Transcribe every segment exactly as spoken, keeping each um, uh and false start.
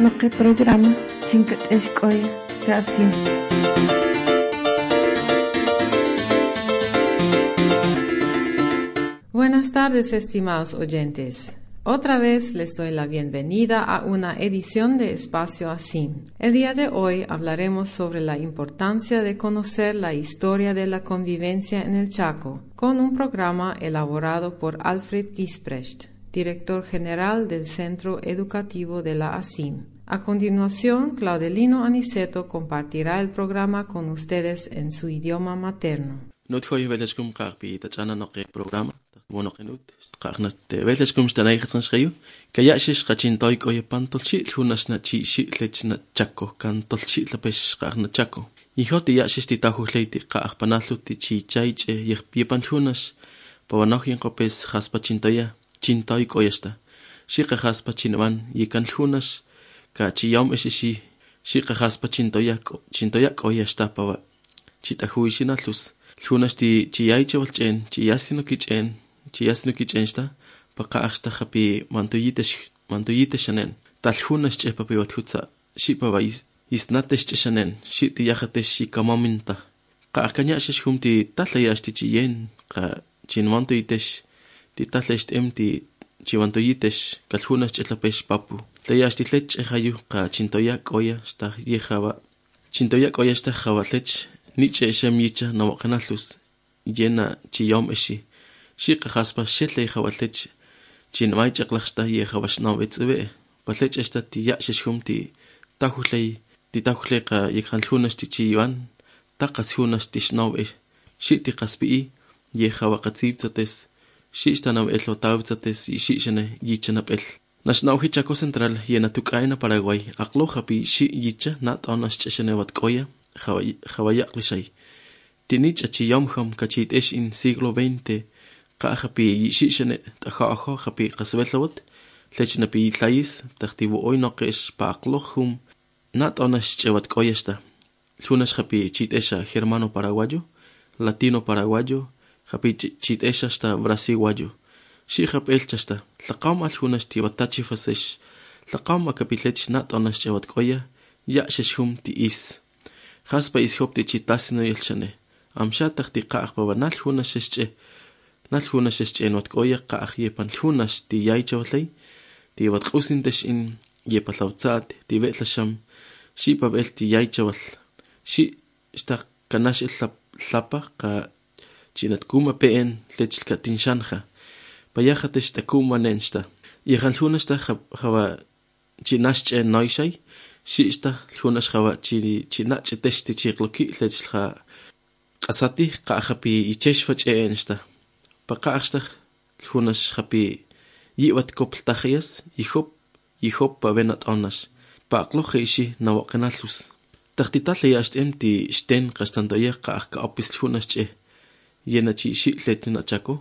Noqui programa chinkat eshkoya kasin. Buenas tardes, estimados oyentes. Otra vez les doy la bienvenida a una edición de Espacio Asin. El día de hoy hablaremos sobre la importancia de conocer la historia de la convivencia en el Chaco, con un programa elaborado por Alfred Gisprecht, director general del Centro Educativo de la Asin. A continuación, Claudelino Aniceto compartirá el programa con ustedes en su idioma materno. Monoqenut qaqnat veleskum stanayxan sxayu kayaxish qachintoy koy pantolchi lunas na chi chi lechna chaco cantolchi lapes qaqna chaco ihoti yaxish ti tajuleiti qaq panalluti chi chaiche yepiepan lunas pawanohin qopes haspa chintoya chintoy koyesta shiqa haspa chinwan yikan lunas ka chiyom esishi shiqa haspa chintoya chintoya koyesta pawa chitahuishina lus lunas ti chiyaiche walchen chiyasino kichen chiyasno kichensta paqaxta hapi mantuyitesh mantuyiteshanen talhunas chepa piwathutsa shipa vais isnatesh cheshanen shiti yahatesh shikamaminta qaqanyashish humti tallayashti chiyen qa chinmantuyitesh ti tallesh emti chiwantuyitesh kalhunas chetlapesh papu tlayashti lech hayu qa chintoya koya sta yehawa chintoya koya sta hawalech niche shamicha nawqanalus yena chiyom eshi shiqa haspa shetley hawalech chinmay chaqlaqsta ye hawashnaw etzbe palech esta ti yashishumti tahuley ti tahuley qa yekhanlunas ti chiwan taqashunas tishnaw e shiti qaspi ye hawaqatsibtsates shistanaw elotawtsates y shishane yichanapel nashnaw Chaco Central yena tukaina Paraguay aqlo hapi shi yicha nat onas cheshane watkoya hawayaqlishay tinich achiyomham kachit esh in siglo veinte qahapi yishishane tahaho hapi qasbelawat lechna pi tlais taqtibu hoy noqesh paqlohum nat onas chewat koyesta lunas hapi chitesha germano paraguayo latino paraguayo hapi chitesha sta brasiguayo shi hapel chasta laqam al lunas ti watachi fasesh laqam kapilech nat onas chewat koya ya sheshum ti is haspa is hopti chitasno yelchane amsha taqti qaq babanal lunas shesche nal hunas eschen wat koya qaq yepan hunas ti yaichawlay ti wat qusintesh in yepalawtsat ti betlasham shi pabel ti yaichawal shi sta kanash llap llapa qa chinat kuma pen lech katinshanja payajatesh takuma nensta yehan hunas ta hawa chinash chen noishay shi sta hunas hawa chi chinach tesh ti chiqloki lech kha qasati qa hapi ichesh fachen sta paqaxta lunas hapi yiwat koptahias ihop ihop pavenat onas paqlo heishi nawqanalus taqtital yast emti sten qastantoya qaq ka opis lunas che yena chi shi letna Chaco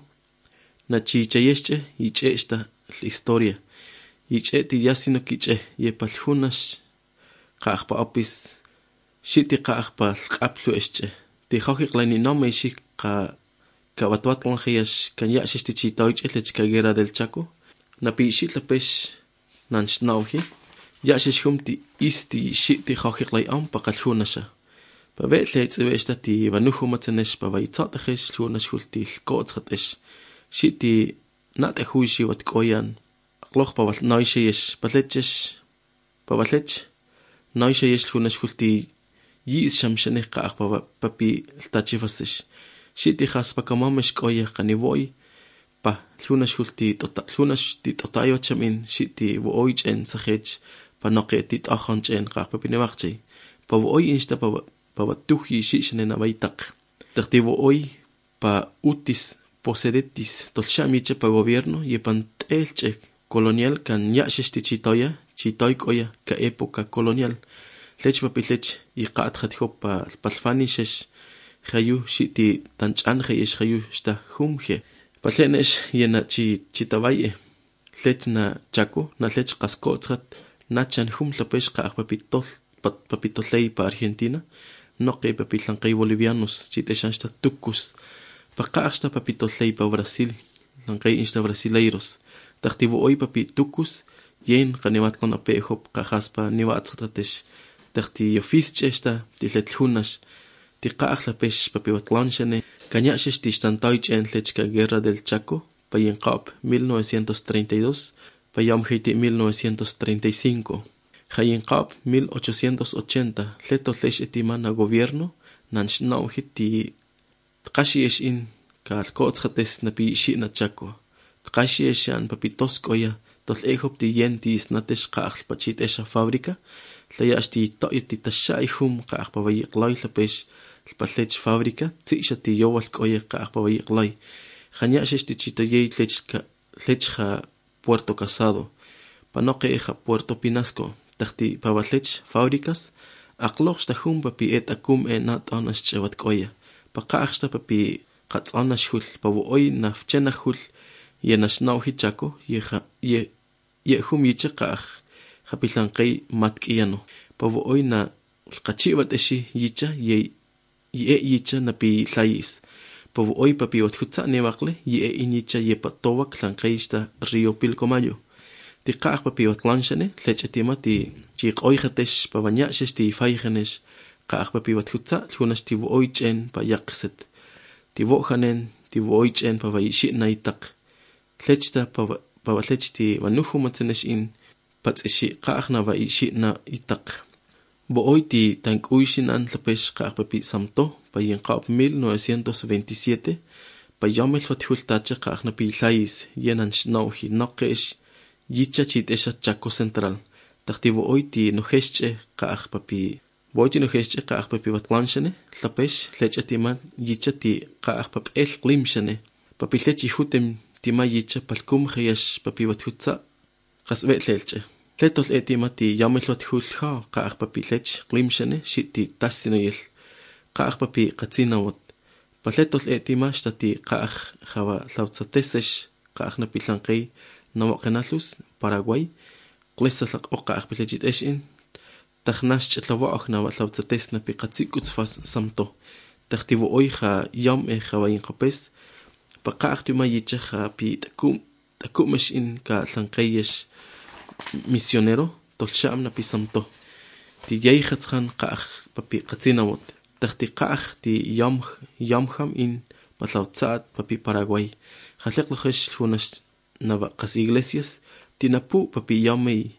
na chi chayesche iche esta la historia iche ti yasino kiche yepal lunas qaq pa opis shiti qaq pa qaplu esche ti hoqiqlani nomeshi qa Kabatuatlan hiyash kan yashisti chitoich etlech kagera del Chaco napi shitlapesh nanshnauhi yashish humti isti shiti hoqiqlay am paqalhunasha pavetle tsebeshta ti vanuhumatsenesh pavaitzatahesh lunas hulti lkotsqatesh shiti natehuishi wat koyan aqloq paval noisheyesh patlechesh pavalech noisheyesh lunas hulti yis shamshaneh qaq papi ltachifasesh shiti haspa kamamesh koya qanivoy pa lunas hulti tota lunas ti totayo chamin shiti voy chen sajech pa noqeti tajon chen qaq papinewaqchi pa voy insta pa pa tuhi shishne nabaytaq taqti voy pa utis posedetis tolshamiche pa gobierno yepan elche colonial kan yashishti chitoya chitoy koya ka época colonial lech papilech y qat khatjop pa palfanishesh hayu shiti tanchan hayesh hayu sta humje palenesh yena chi chitabaye lechna Chaco na lech qaskotzat nachan hum lapesh qaq papitol papitolley pa Argentina noqe papitlanqey bolivianos chiteshansta tukus paqaqsta papitolley pa Brasil lanqey insta brasileiros taqtibu hoy papi tukus yen qaniwatlon apehop qajaspa niwatzatatesh taqti yofischesta tiletlunas tiqaajla pesh papiwatlonshane cañaxex tixtantoychen tlechka guerra del Chaco payenqap mil novecientos treinta y dos payamjiti mil novecientos treinta y cinco Hayenqap mil ochocientos ochenta tleto tlex etimana gobierno nanxnauji ti tqaxiex in kalkotzjates napi xina Chaco tqaxiex yan papitoskoya tolejop ti yen ti isnatex qaajl pachit esha fábrica tlayax ti toy ti tashay hum qaajpabayiqloy tlapex lpalech fábrica tixha ti yowal koye qaajpabayiqloy Jañaxex ti chitoyey tlechka tlechja Puerto Casado panoqeja Puerto Pinasco taqti pabalech fábricas aqloqsta hum papi et akum e nat onash chewat koya paqaxta papi qatsonash hul pawoy nafchena hul yenash nauhi Chaco yeja ye ye hum yichaqaj japilanqey matkiyano pawoy na qachibat eshi yicha ye ye yicha napi layis pawoy papi wathutsa newaqle ye inicha ye patowak lanqeysta Río Pilcomayo tiqaj papi watlanshane tlechetima ti chiqoyjatesh pabañaxex ti fayjanesh qaj papi wathutsa tlunash ti woychen payaqset ti wojanen ti woychen pabayishina itaq tlechta pabatlech ti wanujumatsenesh in patseshi qajna bayishina itaq Bohoy ti tankuyxinan tlapex qaj papi samto payenqap mil novecientos veintisiete payamel wathultache qaj napi layis yenan xnauji noqex yicha chitesha Chaco Central taqti bohoy ti nojexche qaj papi bohoy ti nojexche qaj papi watlanshane tlapex tlechetiman yicha ti qaj papel qlimshane papi tlechi hutem tima yicha palkum jayash papi wathutsa qasbe tlelche Tletol etima ti yamelot hulja qaj papi lech qlimshane shiti tasinoyel qaj papi qatsinawot patletol etima shtati qaj java lautzatesech qaj napilanqey nawaqenalus Paraguay qlesalaq oqaj pilechit eshin tajnash chetlawaaj nawa lautzates napi qatsikuts fas samto tajtivo oija yam e javayin qapes paqaj tuma yicha pi takum takumesh in ka lanqeyesh misionero tolsham napi samto ti yeyxatzhan qaj papi qatsinawot tajti qaj ti yam yamham in patlautzat papi Paraguay jalleqlojesh hunash nava qas iglesias tinapu papi yamey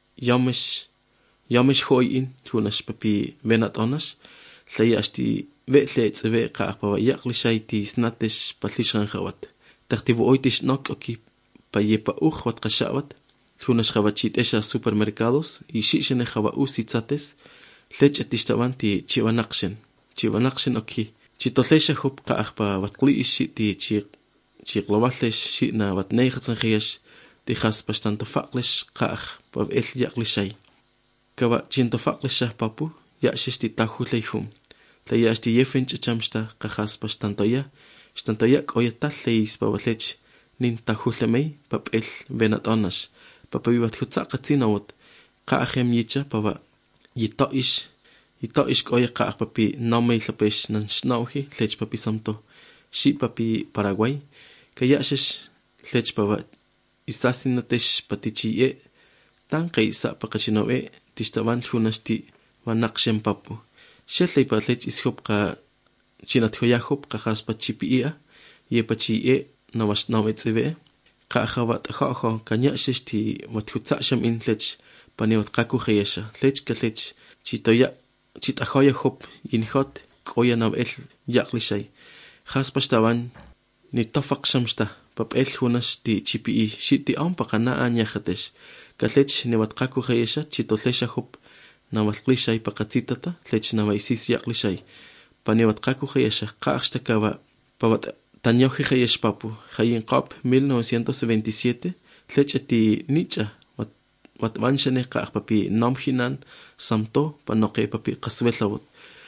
yamesh yamesh hoy in hunash papi venatonash tlayash ti vetle tzve qaj pa yaqlishay ti snatesh patlishan khawat tajtivo oitish nok oki payepa uj wat qashawat Hunash javachit esha supermercados y shishene java usitzates lech etishtaban ti chivanaqshen chivanaqshen oki chitolesha hop qaj pa watqli ishi ti chi chiqlobalesh shina watneigatsan giyash ti jaspa stantofaqlesh qaj pa el yaqlishay kava chintofaqlesh papu yashish ti tahuleihum tlayash ti yefen chichamsta qajaspa stantoya stantoya qoyatal leis pa walech nin tahulemey pa el venatonash Papa vivat hutsa qatsinawot qaajem yicha pava yitoish yitoish qoya qaaj papi namay lapesh nan snauji lech papi samto shi papi Paraguay kayashesh lech pava isasinatesh patichie tan qeisa paqachinoe tishtaban hunashti wanaqshem papu shelay pa lech ishop qa chinathoyahop qajas pachipia ye pachie nawash nawetseve Qajavat hoho cañaxex ti wathutsaxam in tlech paniwat qaku jeyesha tlech kalech chitoya chitajoya hop yinhot qoya nabel yaqlishay jaspashtaban ni tofaqshamsta papel hunash ti chipi shiti am paqana añajatesh kalech ni wat qaku jeyesha chitotlesha hop nawalqlishay paqatzitata tlech nawaisis yaqlishay paniwat qaku jeyesha qaxtakaba pawat Tanyoji Jayesh Papu, Jayenqap mil novecientos veintisiete, Tlecheti Nicha, Watvanshane Kaj Papi Namjinan, Samto, Panoque Papi Kaswelawot.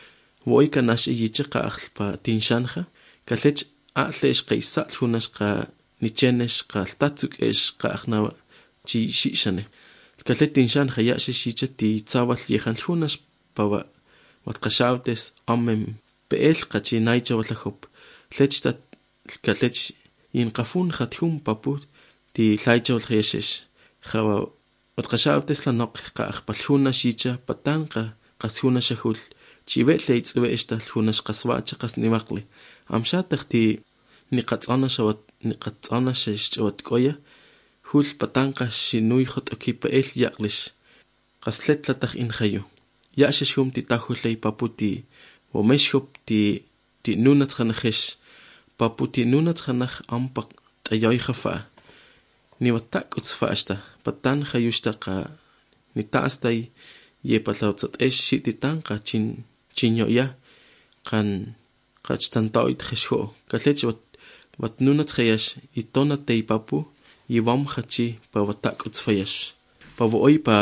Woy Kanash Yicha Kaj Pa Tinshanja, Kalech Atlesh Kaisat Hunash Ka Nichenesh Ka Tatsuk Esh Kajna Chi Shishane. Kalet Tinshan Hayash Shicha Ti Tzawat Yehan Hunash Pawa, Watkashavtes Amem, Peel Kachi Naicha Watlahop, Tlechtat Kalech in qafun khatjum papu ti laichol jeshesh jawa Otqashawtes la noq qaq palhuna shicha patanqa qashuna shahul chive leits iwe esta lhuna qaswacha qasnimaqli amsha taqti niqatsana shawat niqatsana shawat qoya hul patanqa shinui hot okipa el yaqlish qaslet lataq inhayu yashashum ti tahulay paputi o meshop ti ti nunat khanahesh paputi nunat khanah ampak tayoy khafa ni watak utsfashta patan khayushta qa ni taastay ye patlawtsat esh shititanqa chin chinyoya qan qachtantoit khesho kalech wat wat nunat khayash itona tay papu yivam khachi pa watak utsfayash pa voy pa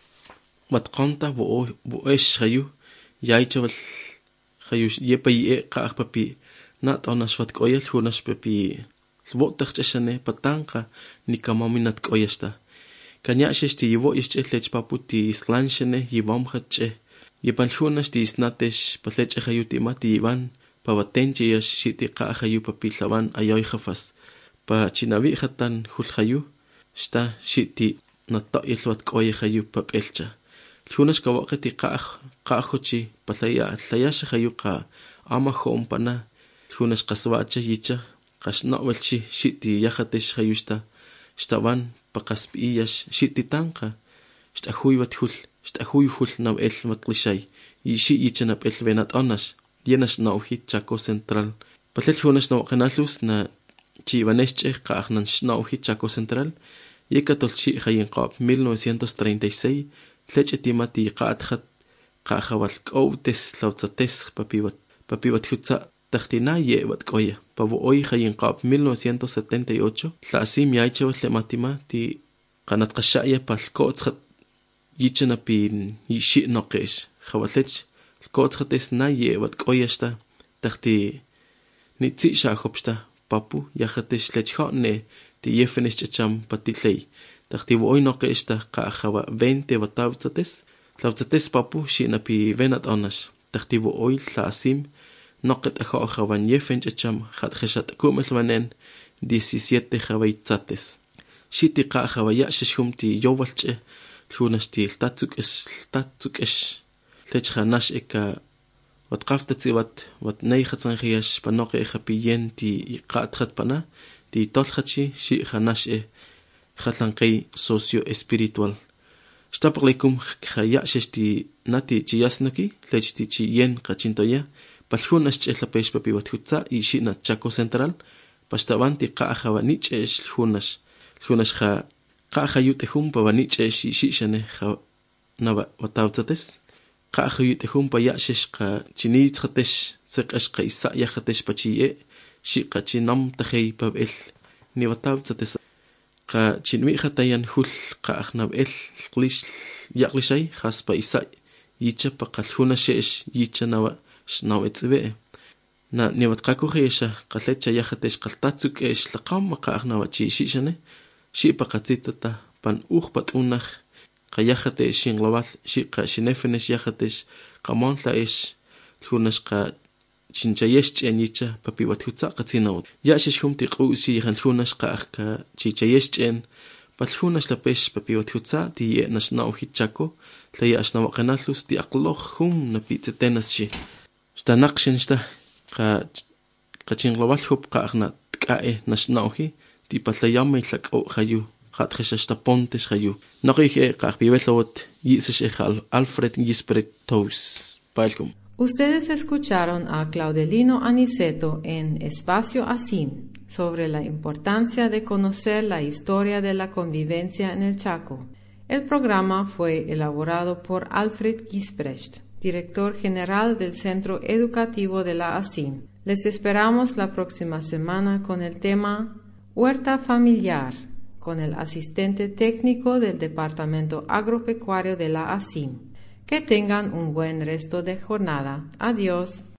wat qanta vo vo esh khayu yaichawal khayush ye pa ye qa papi nat onas wat qoyal hunas papi lvotakhchashane patanqa nikamaminat qoyashta kanyashti yivo ischelech paputi islanshene yivam khache yepalhunas ti isnatesh palech khayuti mati ivan pawatenchi yash shiti qa khayu papi lawan ayoy khafas pa chinavi khatan khul khayu sta shiti natta ilwat qoy khayu papelcha lhunas kawaqti qa qa khuchi palaya layash khayu qa ama khompana lhunas qaswacha yicha qashna welchi shiti yahatesh khayushta shtaban paqaspiyash shiti tanqa shtahuy wathul shtahuy hul naw el matlishay yishi yichanap el venat onash yenash nauhi Chaco Central palel hunas naw qanalus na chivanesh qaqnan nauhi Chaco Central yekatolchi khayin qab mil novecientos treinta y seis lechetimati qatkhat qahawal qowtes lawtsates papiwat papiwat hutsa tachtina ye wat qoya pavo hoy khayin qab mil novecientos setenta y ocho la asim yaichwa lematima ti qanat qashaya palkotsat yichana pin yishi noqesh khawalech kotshates na ye wat qoyashta tachti nitsi shahopsta papu yahatesh lechhone ti yefenesh cham patilei tachti hoy noqeshta qa khawa veinte watawtsates lawtsates papu shina pi venat onash tachti hoy la asim noqet akho khawan yefen cham khat khashat kumelmanen diecisiete khawaitsates shiti qa khawaya shishumti yowalche thunashti tatsuk es tatsuk es lech khanash eka wat qaftatsi wat wat neyhatsan khiyash panoqe khapiyen ti qathat pana ti tolkhachi shi khanash e khatlanqi socio espiritual staplekum khaya shesti nati chiyasnaki lechti chiyen qachintoya palhunas chelapes papi wathutsa y shina Chaco Central pastavanti qa khawaniche lhunas lhunas kha qa khayute hum pavaniche shi shishane kha naba watawtsates qa khayute hum pa yashish qa chinits khatesh seqash qa isa ya khatesh pachiye shi qa chinam takhey pabel ni watawtsates qa chinwi khatayan hul qa akhnab el qlish yaqlishay khas pa isa yicha pa qalhuna shesh yicha nawa shnaw etzve na niwat qako khesha qalecha yahatesh qaltatsuk esh laqam maqakhna wa chi shishane shi paqatsitata pan uj patunaj qayahate shin global shi qa shinefenesh yahatesh qamon la esh lhunash qa chinchayesh chenicha papi wathutsa qatsinaw yashish humti qusi han lhunash qa qa chichayesh chen palhunash la pesh papi wathutsa ti nashnaw hitchako la yashnaw qanalus ti aqloh hum na pitzetenas shi stanaqshin sta qa qachin global hub qaqna tqae nashnauhi ti patlayam tlaqo khayu khatkhashta pontes khayu noqige qaqbibelot yisesh Alfred Gispret Tous welcome. Ustedes escucharon a Claudelino Aniceto en Espacio Asim sobre la importancia de conocer la historia de la convivencia en el Chaco. El programa fue elaborado por Alfred Gisprecht, director general del Centro Educativo de la ASIM. Les esperamos la próxima semana con el tema Huerta Familiar, con el asistente técnico del Departamento Agropecuario de la ASIM. Que tengan un buen resto de jornada. Adiós.